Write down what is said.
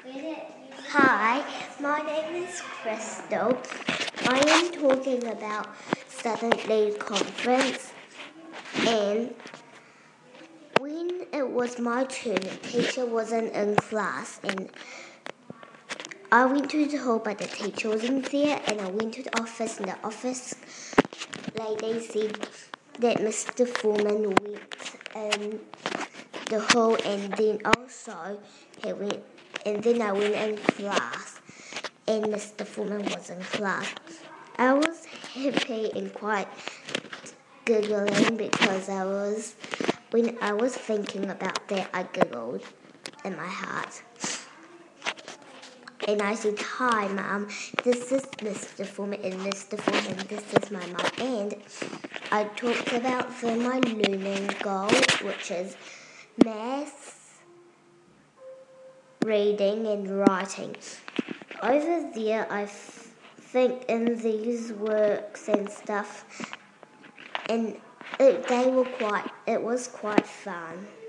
Hi, my name is Crystal. I am talking about Southern League Conference, and when it was my turn, the teacher wasn't in class, and I went to the hall, but the teacher wasn't there, and I went to the office, and the office lady said that Mr. Foreman went in the hall, and then also I went in class, and Mr. Foreman was in class. I was happy and quite giggling because when I was thinking about that, I giggled in my heart. And I said, "Hi, Mum, this is Mr. Foreman, and Mr. Foreman, this is my mum." And I talked about my learning goal, which is maths, reading, and writing. Over there, I think in these works and stuff, and it was quite fun.